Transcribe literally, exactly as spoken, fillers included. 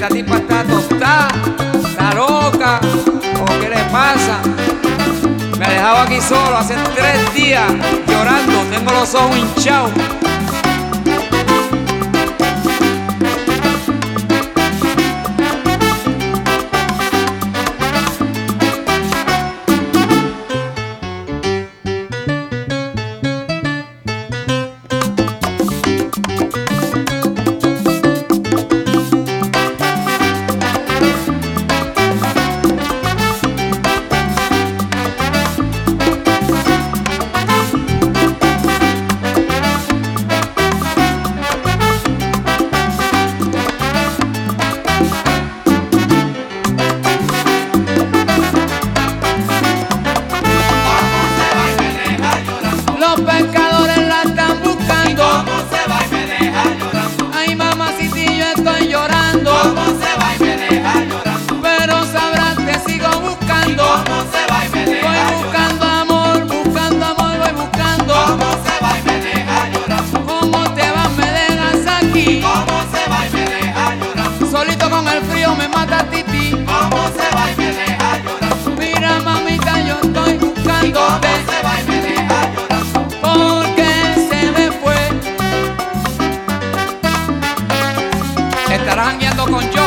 esta tipa está tostada, está loca, o qué le pasa. Me ha dejado aquí solo hace tres días llorando, tengo los ojos hinchados. Los pescadores la están buscando. ¿Cómo se va y me deja llorando? Ay, mamacita, yo estoy llorando. ¿Cómo se va y me deja llorando? Pero sabrás que sigo buscando. ¿Cómo se va y me deja Voy llorando? buscando amor, buscando amor, voy buscando. ¿Cómo se va y me deja llorando? ¿Cómo te vas? Me dejas aquí. ¿Cómo se va y me deja llorando? Solito con el frío me mata Titi. ¿Cómo se va y me deja llorando? Mira, mamita, yo estoy ¿Cómo buscándote. se va y me deja llorando? Porque se me fue. Estarás jangueando con yo.